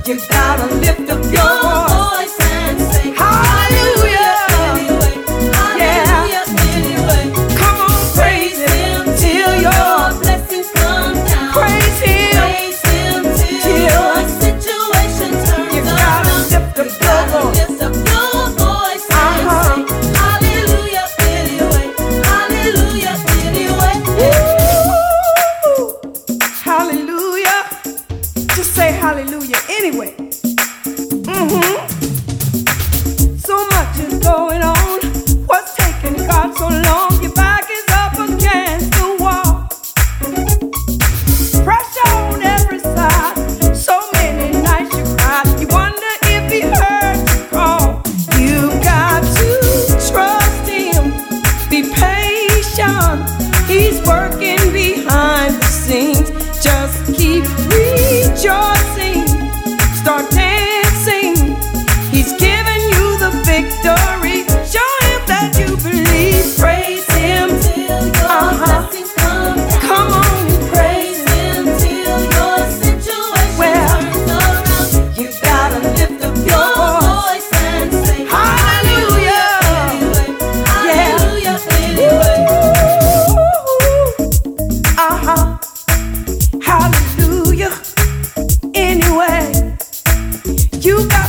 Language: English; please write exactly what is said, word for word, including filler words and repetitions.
You gotta lift up your voice and say hallelujah anyway. Hallelujah anyway. Come on, praise Him till your blessings come down. Praise Him, praise Him till your situation turns around. You gotta lift up your voice. Lift up your voice and say hallelujah anyway. Hallelujah anyway. Hallelujah. Just say hallelujah anyway. Mm-hmm. So much is going on. What's taking God so long? Your back is up against the wall. Pressure on every side. So many nights you cried. You wonder if He heard you call. You got to trust Him. Be patient. He's working behind the scenes. Just keep rejoicing. Start dancing. He's giving you the victory. Show Him that you believe. Praise Him till your uh-huh. blessings come down. Come on, praise Him till your situation well, turns around. You gotta lift up your voice and say hallelujah anyway. Hallelujah yeah. anyway. Uh-huh. Hallelujah anyway. You got